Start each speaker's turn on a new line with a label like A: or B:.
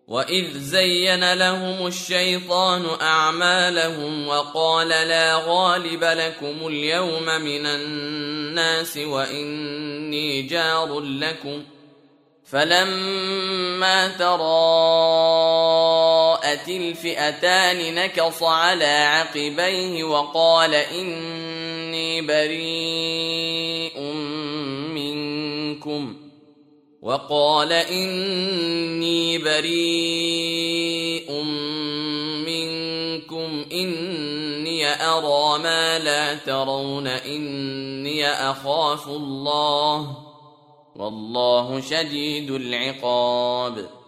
A: وإذ زين لهم الشيطان أعمالهم وقال لا غالب لكم اليوم من الناس وإني جار لكم فلما تراءت الفئتان نكص على عقبيه وقال إني بريء منكم إني أرى ما لا ترون إني أخاف الله والله شديد العقاب.